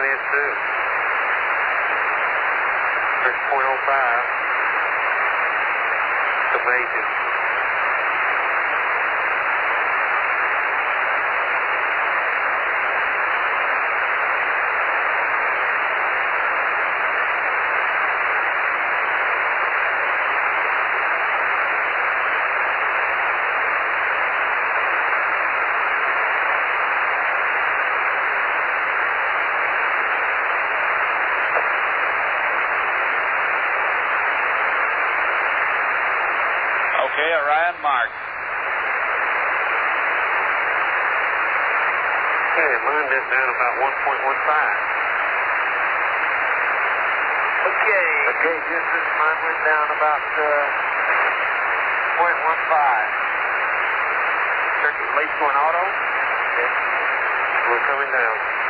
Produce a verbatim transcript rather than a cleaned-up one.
mine is too. six point oh five. It's amazing. Okay, Orion mark. Okay, mine went down about one point one five. Okay. Okay, Houston, mine went down about uh, zero point one five. Circuit release going auto. Okay. We're coming down.